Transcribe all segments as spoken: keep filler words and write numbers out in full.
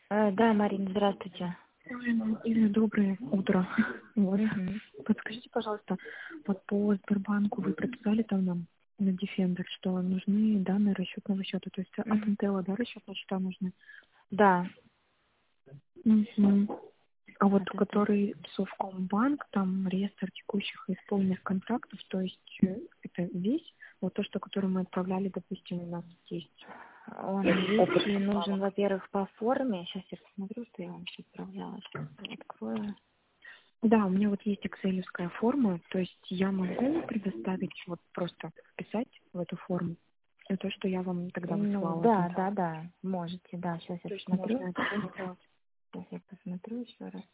Э, Да, Марина, здравствуйте. Ой, Ирина, доброе утро. Вот. Мгм. Подскажите, пожалуйста, вот по Сбербанку вы прописали там нам на Defender, что нужны данные расчетного счета, то есть от Мгм. Intel, да, расчетные счета нужны? Да. Мгм. А вот От этого. который Совкомбанк, там реестр текущих и исполненных контрактов, то есть э, это весь, вот то, что, который мы отправляли, допустим, у нас есть Он опыт есть и нужен, поставок. во-первых, по форме. Сейчас я посмотрю, что я вам сейчас отправляла. Сейчас открою. Да, у меня вот есть экселевская форма, то есть я могу предоставить, вот просто вписать в эту форму э, то, что я вам тогда Ну, высылала от да, Intel. да, да. Можете, да. Сейчас я То есть посмотрю. можно это да, сделать. Сейчас я посмотрю еще раз.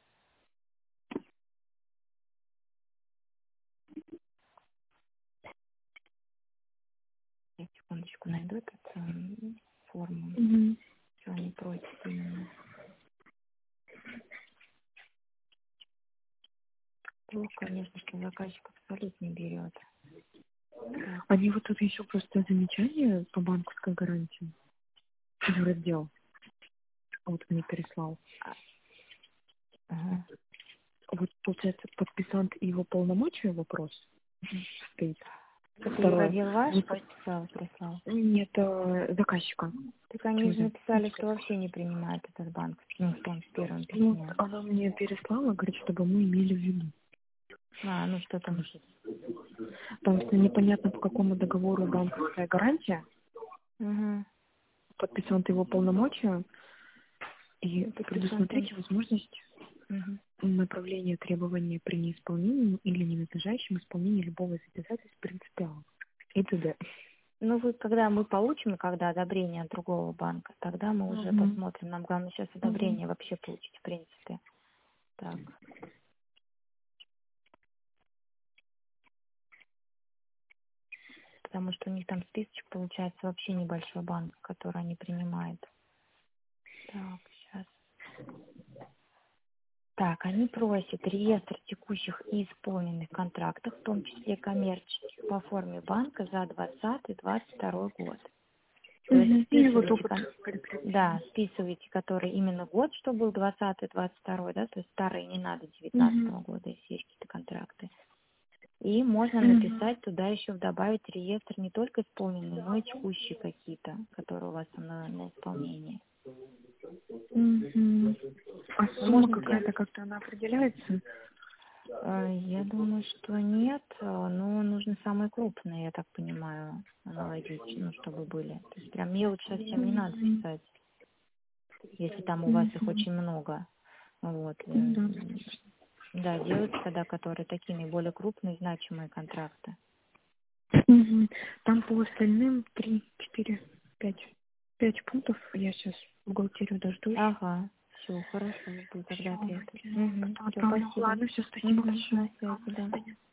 Я секундочку найду эту м, форму. Мгм. Что они просят именно. Плохо, конечно, что заказчик абсолютно не берет. Так. Они вот тут еще просто замечание по банковской гарантии. Юротдел. Вот мне переслал. А, ага. Вот, получается, подписант и его полномочия вопрос стоит. Это Второе. юродел ваш Не под- подписал, прислал? Нет, э, заказчика. Так В они же смысле? написали, что вообще не принимают этот банк, ну, в том в первом Ну, письме. она мне переслала, говорит, чтобы мы имели в виду. А, ну что там? Потому что, потому что непонятно, по какому договору банковская гарантия, Угу. подписант его полномочия, и Ну, подписан там. предусмотреть возможность Угу. направления требования при неисполнении или ненадлежащем исполнении любого из обязательств принципиалов и т.д. Ну, вы, когда мы получим, когда одобрение от другого банка, тогда мы уже Угу. посмотрим. Нам главное сейчас Угу. одобрение вообще получить, в принципе. Так, потому что у них там списочек получается вообще небольшой банк, который они принимают. Так, сейчас. Так, они просят реестр текущих и исполненных контрактов, в том числе коммерческих, по форме банка за двадцатый двадцать второй год. То есть Угу. И вот списываете, опыт кон- прикрепления. да, списываете, который именно год, что был двадцатый двадцать второй, да, то есть старые не надо Угу. девятнадцатого года, если есть какие-то контракты. И можно Угу. написать туда еще добавить реестр не только исполненные, но и текущие какие-то, которые у вас там на, на исполнении. Угу. А Ну, сумма можно сделать. какая-то, как-то она определяется? Э, Я думаю, что нет, э, но нужно самые крупные, я так понимаю, аналогично, ну, чтобы были. То есть прям мелочь совсем не надо Угу. писать, если там у вас их Угу. очень много. Вот. Ну э, да, конечно. Да, делайте тогда, которые такие наиболее крупные, значимые контракты. Угу. Там по остальным три, четыре, пять. Пять пунктов. Я сейчас бухгалтерию дождусь. Ага, все, хорошо, жду тогда Все, ответ. Угу, потом все, отправлю. спасибо. Ладно, все, спасибо Угу, большое. на связи, Ладно, до да. свидания.